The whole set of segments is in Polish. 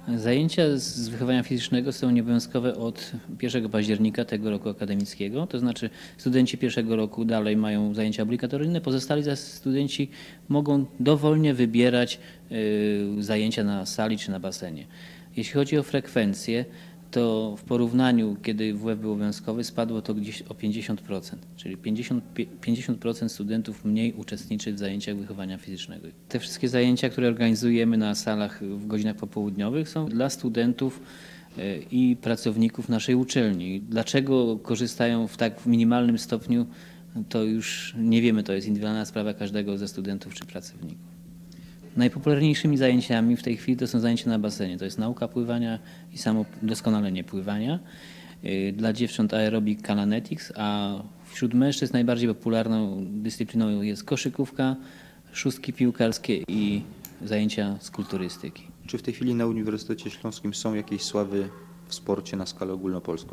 Zajęcia z wychowania fizycznego są nieobowiązkowe od 1 października tego roku akademickiego, to znaczy studenci pierwszego roku dalej mają zajęcia obligatoryjne, pozostali zaś studenci mogą dowolnie wybierać zajęcia na sali czy na basenie. Jeśli chodzi o frekwencję, to w porównaniu, kiedy WF był obowiązkowy, spadło to gdzieś o 50%, czyli 50% studentów mniej uczestniczy w zajęciach wychowania fizycznego. Te wszystkie zajęcia, które organizujemy na salach w godzinach popołudniowych, są dla studentów i pracowników naszej uczelni. Dlaczego korzystają w tak minimalnym stopniu, to już nie wiemy, to jest indywidualna sprawa każdego ze studentów czy pracowników. Najpopularniejszymi zajęciami w tej chwili to są zajęcia na basenie. To jest nauka pływania i samo doskonalenie pływania. Dla dziewcząt aerobik Kalanetics, a wśród mężczyzn najbardziej popularną dyscypliną jest koszykówka, szóstki piłkarskie i zajęcia z kulturystyki. Czy w tej chwili na Uniwersytecie Śląskim są jakieś sławy w sporcie na skalę ogólnopolską?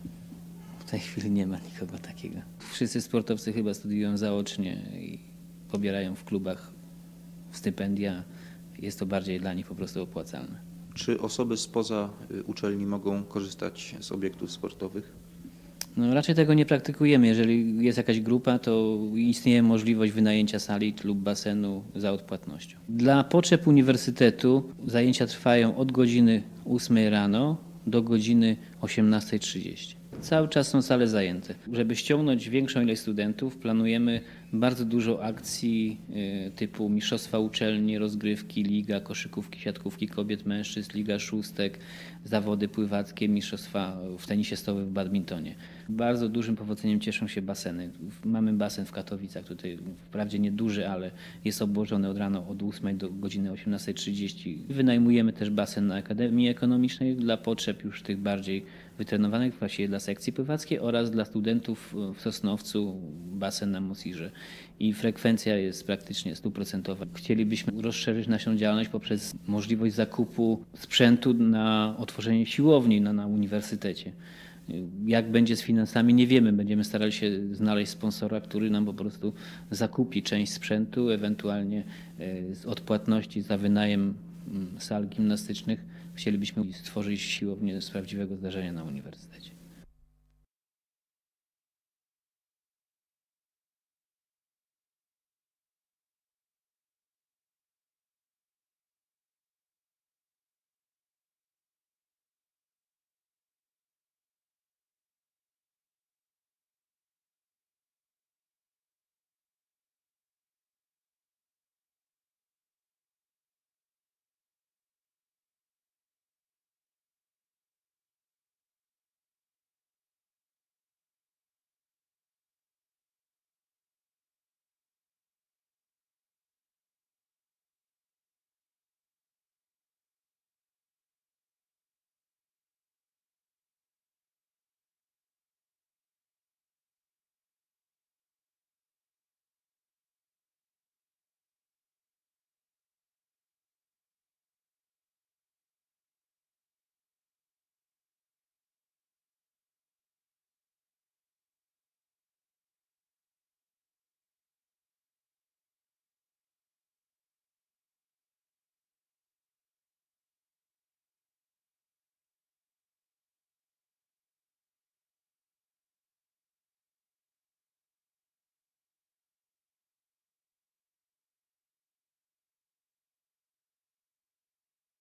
W tej chwili nie ma nikogo takiego. Wszyscy sportowcy chyba studiują zaocznie i pobierają w klubach stypendia. Jest to bardziej dla nich po prostu opłacalne. Czy osoby spoza uczelni mogą korzystać z obiektów sportowych? No, raczej tego nie praktykujemy. Jeżeli jest jakaś grupa, to istnieje możliwość wynajęcia sali lub basenu za odpłatnością. Dla potrzeb uniwersytetu zajęcia trwają od godziny 8 rano do godziny 18:30. Cały czas są sale zajęte. Żeby ściągnąć większą ilość studentów, planujemy bardzo dużo akcji typu mistrzostwa uczelni, rozgrywki, liga koszykówki, siatkówki kobiet, mężczyzn, liga szóstek, zawody pływackie, mistrzostwa w tenisie stołowym, w badmintonie. Bardzo dużym powodzeniem cieszą się baseny. Mamy basen w Katowicach, tutaj wprawdzie nieduży, ale jest obłożony od rana od 8 do godziny 18:30. Wynajmujemy też basen na Akademii Ekonomicznej dla potrzeb już tych bardziej wytrenowanych, właściwie dla sekcji pływackiej, oraz dla studentów w Sosnowcu basen na Mosirze. I frekwencja jest praktycznie 100%. Chcielibyśmy rozszerzyć naszą działalność poprzez możliwość zakupu sprzętu na otworzenie siłowni na uniwersytecie. Jak będzie z finansami, nie wiemy. Będziemy starali się znaleźć sponsora, który nam po prostu zakupi część sprzętu, ewentualnie z odpłatności za wynajem sal gimnastycznych. Chcielibyśmy stworzyć siłownię z prawdziwego zdarzenia na uniwersytecie.